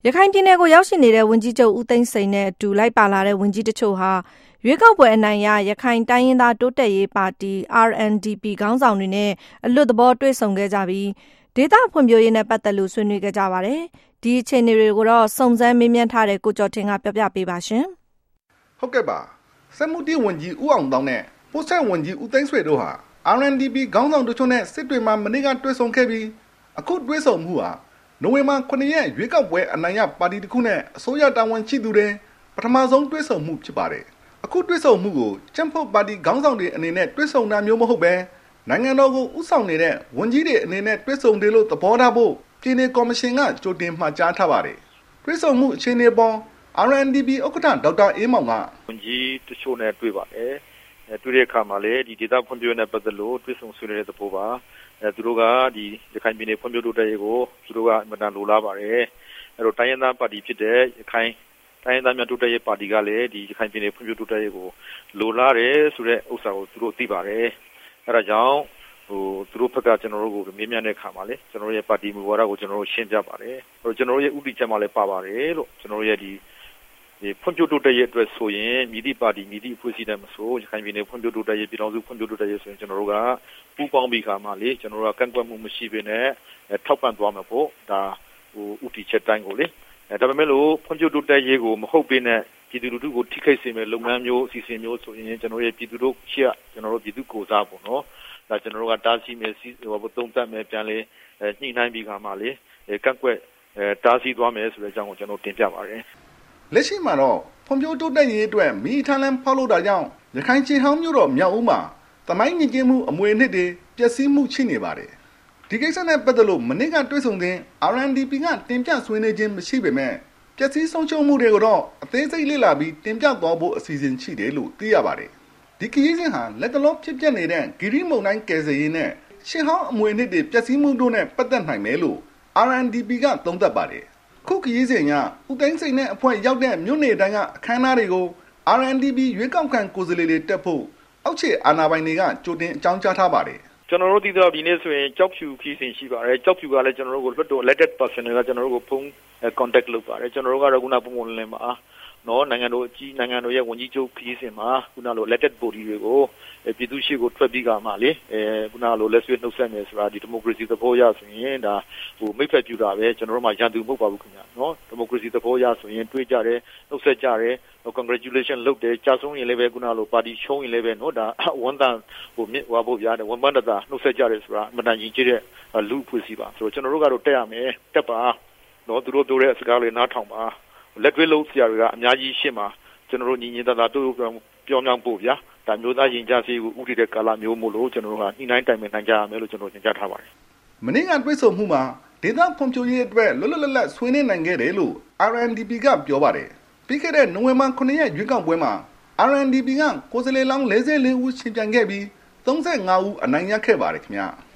ရခိုင်ပြည်နယ်ကိုရောက်ရှိနေတဲ့ဝန်ကြီးချုပ်ဦးသိန်းစိန်နဲ့အတူလိုက်ပါလာတဲ့ဝန်ကြီးတချို့ဟာရွေးကောက်ပွဲအနိုင်ရရခိုင်တိုင်းရင်းသားတိုးတက်ရေးပါတီ RNDP ခေါင်းဆောင်တွေနဲ့အလွတ်သဘောတွေ့ဆုံခဲ့ကြပြီးဒေသဖွံ့ဖြိုးရေးနဲ့ပတ်သက်လို့ဆွေးနွေးခဲ့ကြပါတယ်။ဒီအခြေအနေတွေကိုတော့စုံစမ်းမေးမြန်းထားတဲ့ကိုကျော်ထင်ကပြောပြပေးပါရှင်။ဟုတ်ကဲ့ပါ။စက်မှုတီဝန်ကြီးဦးအောင်တောင်းနဲ့ပို့ဆက်ဝန်ကြီးဦးသိန်းဆွေတို့ဟာ RNDP ခေါင်းဆောင်တို့နဲ့စစ်တွေမှာမနေ့ကတွေ့ဆုံခဲ့ပြီးအခုတွေ့ဆုံမှုဟာနိုဝင်ဘာ9ရက်ရွေးကောက်ပွဲအနိုင်ရပါတီတစ်ခုနဲ့အစိုးရတာဝန်ရှိသူတွေပထမဆုံးတွေ့ဆုံမှုဖြစ်ပါတယ်။အခုတွေ့ဆုံမှုကိုကျန်းဖို့ပါတီခေါင်းဆောင်တွေအနေနဲ့တွေ့ဆုံတာမျိုးမဟုတ်ပဲနိုင်ငံတော်ကိုဥဆောင်နေတဲ့ဝန်ကြီးတွေအနေနဲ့တွေ့ဆုံတယ်လို့သဘောထားဖို့ပြည်내ကော်မရှင်ကကြိုတင်မှာကြားထားပါတယ်။တွေ့ဆုံမှုအခြေအနေပေါ် RNDP ဥက္ကဋ္ဌဒေါက်တာအေးမောင်ကဝန်ကြီးတချို့နဲ့တွေ့ပါတယ်။တွေ့တဲ့အခါမှာလည်းဒီဒေသဖွံ့ဖြိုးရေးနဲ့ပတ်သက်လို့တွေ့ဆုံဆွေးနွေးတဲ့သဘောပါ။သူတို့ကဒီရခိုင်ပြည်နယ်ဖွံ့ဖြိုးတိုးတက်ရေးကိုသူတို့ကအမှန်တန်လိုလားပါတယ်။အဲ့တော့တိုင်းရင်းသားပါတီဖြစ်တဲ့ရခိုင်တိုင်းရင်းသားများတိုးတက်ရေးပါတီကလည်းဒီရခိုင်ပြည်နယ်ဖွံ့ဖြိုးတိုးတက်ရေးကိုလိုလားတယ်ဆိုတဲ့ဥစ္စာကိုသူတို့သိပါတယ်။အဲ့ဒါကြောင့်သူတို့ဘက်ကကျွန်တော်တို့ကိုမေးမြန်းတဲ့အခါမှာလေကျွန်တော်တို့ရဲ့ပါတီမူဝါဒကိုကျွန်တော်တို့ရှင်းပြပါတယ်။အဲ့တော့ကျွန်တော်တို့ရဲ့ဥပဒေချက်မှာလည်းပါပါတယ်လို့ကျွန်တော်တို့ရဲ့ဒီဖွံ့ဖြိုးတိုးတက်ရေးအတွက်ဆိုရင်မြည်သည့်ပါတီမြည်သည့်အဖွဲ့အစည်းတိုင်းမဆိုရခိုင်ပြည်နယ်ဖွံ့ဖြိုးတိုးတက်ရေးပြည်ထောင်စုဖွံ့ဖြိုးတိုးတက်ရေးဆိုရင်ကျွန်တော်တို့ကပူးပေါင်းပြီးခါမှလေကျွန်တော်တို့ကကန့်ကွက်မှုမရှိဘဲနဲ့ထောက်ပံ့သွားမှာပေါ့ဒါဥတီချက်တိုင်းကိုလေဒါပေမဲ့လို့ဖွံ့ဖြိုးတိုးတက်ရေးကိုမဟုတ်ဘဲနဲ့ပြည်သူလူထုကိုထိခိုက်စေမယ့်လုပ်ငန်းမျိုးအစီအစဉ်မျိုးဆိုရင်ကျွန်တော်ရဲ့ပြည်သူတို့ရှေ့ကျွန်တော်တို့ပြည်သူကိုစားပေါ့နော်ဒါကျွန်တော်တို့ကတားဆီးမယ်သုံးသပ်မယ်ပြန်လေညှိနှိုင်းပြီးခါမှလေကန့်ကွက်တားဆီးသွားမယ်ဆိုတဲ့အကြောင်းကိုကျွန်တော်တင်ပြပါတယ်လက်ရှိမှာတော့ဖွံ့ဖြိုးတိုးတက်ရေးအတွက်မိထမ်းလန်းဖောက်လို့တာကြောင့်ရခိုင်ချင်းဟောင်းမြို့တော်မြောက်ဦးမှာသမိုင်းညစ်ကြေးမှုအမွေအနှစ်တွေပျက်စီးမှုရှိနေပါတယ်ဒီကိစ္စနဲ့ပတ်သက်လို့မနေ့ကတွေ့ဆုံတဲ့ RNDP ကတင်ပြဆွေးနွေးခြင်းမရှိပေမဲ့ပျက်စီးဆုံးရှုံးမှုတွေကိုတော့အသေးစိတ်လေ့လာပြီးတင်ပြသွားဖို့အစီအစဉ်ရှိတယ်လို့သိရပါတယ်ဒီခရီးစဉ်ဟာလက်တလုံးဖြစ်ပျက်နေတဲ့ဂီရီမုန်တိုင်းကယ်ဆယ်ရေးနဲ့ချင်းဟောင်းအမွေအနှစ်တွေပျက်စီးမှုတို့နဲ့ပတ်သက်နိုင်မယ်လို့ RNDP ကသုံးသပ်ပါတယ်ခုခရီးစဉ်ကဦးသိန်းစိန်နဲ့အဖွဲ့ရောက်တဲ့မြို့နယ်တိုင်းကအခမ်းအနားတွေကို RNDP ရွေးကောက်ခံကိုယ်စားလှယ်တွေတက်ဖို့အောက်ခြေအာဏာပိုင်တွေကကြိုတင်အကြောင်းကြားထားပါတယ်ကျွန်တော်တို့ဒီတော့ဒီနေ့ဆိုရင်ကြောက်ဖြူခီးစဉ်ရှိပါတယ်ကြောက်ဖြူကလည်းကျွန်တော်တို့ကိုလွတ်တော် elected person တွေကကျွန်တော်တို့ကိုဖုန်း contact လုပ်ပါတယ်ကျွန်တော်တို့ကတော့ခုနပုံပုံလင်းပါနော်နိုင်ငံတော်ရဲ့ဝန်ကြီးချုပ်ခီးစဉ်မှာခုနလို elected body တွေကိုပြည်သူ့ရှေ့ကိုထွက်ပြီးကမှလေခုနလိုလက်ဆွေနှုတ်ဆက်မယ်ဆိုတာဒီဒီမိုကရေစီသဘောရဆိုရင်ဒါမိတ်ဖက်ပြူတာပဲကျွန်တော်တို့မှရန်သူမဟုတ်ပါဘူးခင်ဗျာနော်ဒီမိုကရေစီသဘောရဆိုရင်တွေးကြတယ်နှုတ်ဆက်ကြတယ်congratulation လုပ်တယ်ကြာဆုံးရင်လည်းပဲခုနလိုပါတီရှုံးရင်လည်းပဲနော်ဒါဝန်တန်မြစ်ဝါဖို့ရတယ်ဝန်ပန်းတာနှုတ်ဆက်ကြတယ်ဆိုတာအမှန်တန်ရင်ကြည့်တဲ့လူအဖွဲ့အစည်းပါဆိုတော့ကျွန်တော်တို့ကတော့တက်ရမယ်တက်ပါနော်သူတို့ပြောတဲ့စကားလေးနားထောင်ပါလက်တွေ့လို့ဆရာတွေကအများကြီးရှင်းမှာကျွန်တော်တို့ညီညီတသာတို့ပြောင်းပြောင်းပို့ဗျာဒါမျိုးသားရင်ကြားစီကိုဥတည်တဲ့ကာလမျိုးမို့လို့ကျွန်တော်တို့ကညှိနှိုင်းတိုင်ပင်နိုင်ကြရမယ်လို့ကျွန်တော်ညွှန်ကြားထားပါတယ်မနေ့ကတွေ့ဆုံမှုမှာဒေသဖွံ့ဖြိုးရေးအတွက်လွတ်လွတ်လပ်လပ်ဆွေးနွေးနိုင်ခဲ့တယ်လို့ RNDP ကပြောပါတယ်ပြီးခဲ့တဲ့နိုဝင်ဘာ9ရက်ရွေးကောက်ပွဲမှာ RNDP ကကိုယ်စားလှယ်လောင်း44ဦးရှင်ပြိုင်ခဲ့ပြီး35ဦးအနိုင်ရခဲ့ပါတယ်ခင်ဗျာ